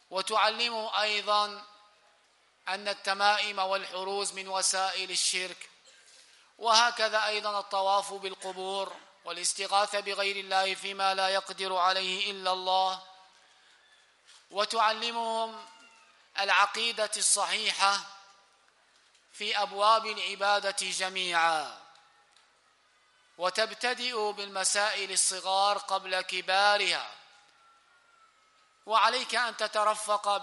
وتعلمهم أيضا أن التمائم والحروز من وسائل الشرك، وهكذا أيضا الطواف بالقبور والاستغاثة بغير الله فيما لا يقدر عليه إلا الله، وتعلمهم العقيدة الصحيحة في أبواب العبادة جميعا، وتبتدئ بالمسائل الصغار قبل كبارها، وعليك أن تترفق